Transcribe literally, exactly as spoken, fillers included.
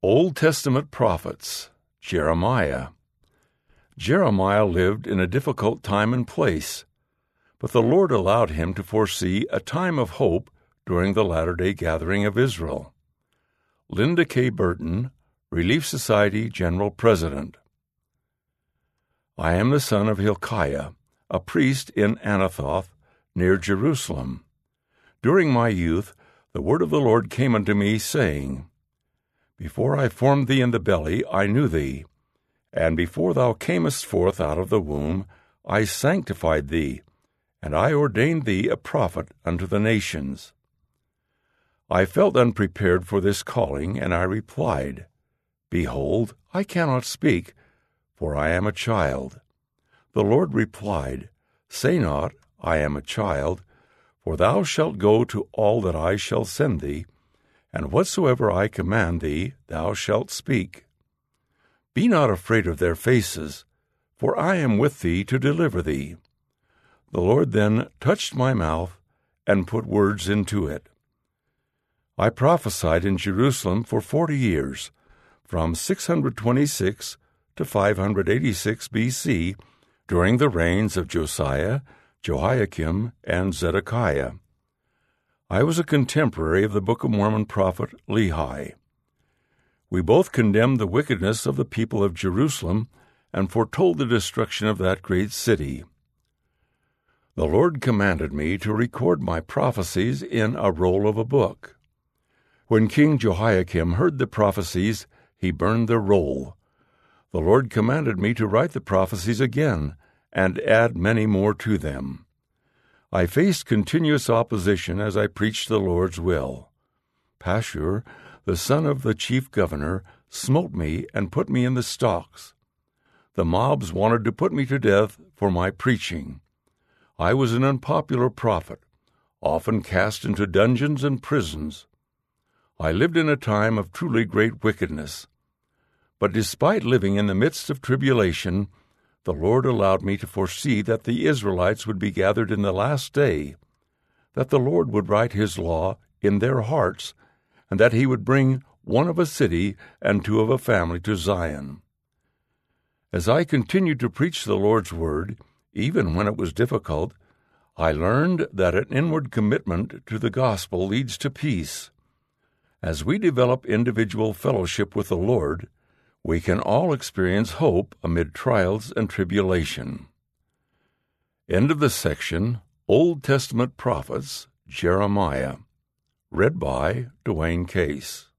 Old Testament Prophets, Jeremiah. Jeremiah lived in a difficult time and place, but the Lord allowed him to foresee a time of hope during the latter-day gathering of Israel. Linda K. Burton, Relief Society General President. I am the son of Hilkiah, a priest in Anathoth, near Jerusalem. During my youth, the word of the Lord came unto me, saying, Before I formed thee in the belly, I knew thee, and before thou camest forth out of the womb, I sanctified thee, and I ordained thee a prophet unto the nations. I felt unprepared for this calling, and I replied, Behold, I cannot speak, for I am a child. The Lord replied, Say not, I am a child, for thou shalt go to all that I shall send thee, and whatsoever I command thee, thou shalt speak. Be not afraid of their faces, for I am with thee to deliver thee. The Lord then touched my mouth, and put words into it. I prophesied in Jerusalem for forty years, from six hundred twenty-six to five hundred eighty-six B C, during the reigns of Josiah, Jehoiakim, and Zedekiah. I was a contemporary of the Book of Mormon prophet Lehi. We both condemned the wickedness of the people of Jerusalem and foretold the destruction of that great city. The Lord commanded me to record my prophecies in a roll of a book. When King Jehoiakim heard the prophecies, he burned the roll. The Lord commanded me to write the prophecies again and add many more to them. I faced continuous opposition as I preached the Lord's will. Pashur, the son of the chief governor, smote me and put me in the stocks. The mobs wanted to put me to death for my preaching. I was an unpopular prophet, often cast into dungeons and prisons. I lived in a time of truly great wickedness. But despite living in the midst of tribulation, the Lord allowed me to foresee that the Israelites would be gathered in the last day, that the Lord would write his law in their hearts, and that he would bring one of a city and two of a family to Zion. As I continued to preach the Lord's word, even when it was difficult, I learned that an inward commitment to the gospel leads to peace. As we develop individual fellowship with the Lord, we can all experience hope amid trials and tribulation. End of the section, Old Testament Prophets, Jeremiah. Read by Dwayne Case.